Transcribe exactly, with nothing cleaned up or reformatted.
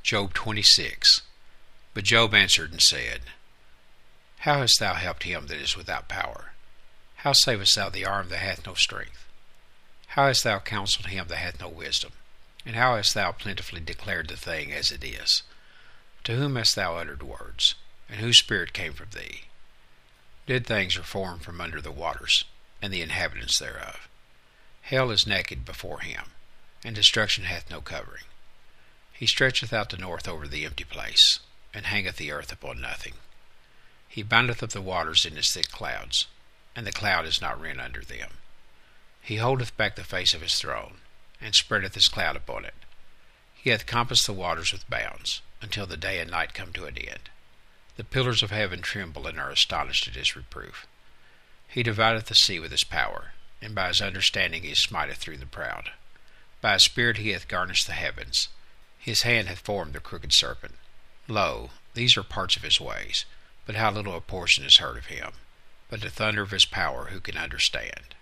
Job twenty-six. But Job answered and said, How hast thou helped him that is without power? How savest thou the arm that hath no strength? How hast thou counselled him that hath no wisdom? And how hast thou plentifully declared the thing as it is? To whom hast thou uttered words? And whose spirit came from thee? Dead things are formed from under the waters, and the inhabitants thereof. Hell is naked before him, and destruction hath no covering. He stretcheth out the north over the empty place, and hangeth the earth upon nothing. He bindeth up the waters in his thick clouds, and the cloud is not rent under them. He holdeth back the face of his throne, and spreadeth his cloud upon it. He hath compassed the waters with bounds, until the day and night come to an end. The pillars of heaven tremble and are astonished at his reproof. He divideth the sea with his power, and by his understanding he smiteth through the proud. By his spirit he hath garnished the heavens. His hand hath formed the crooked serpent. Lo, these are parts of his ways, but how little a portion is heard of him. But the thunder of his power who can understand?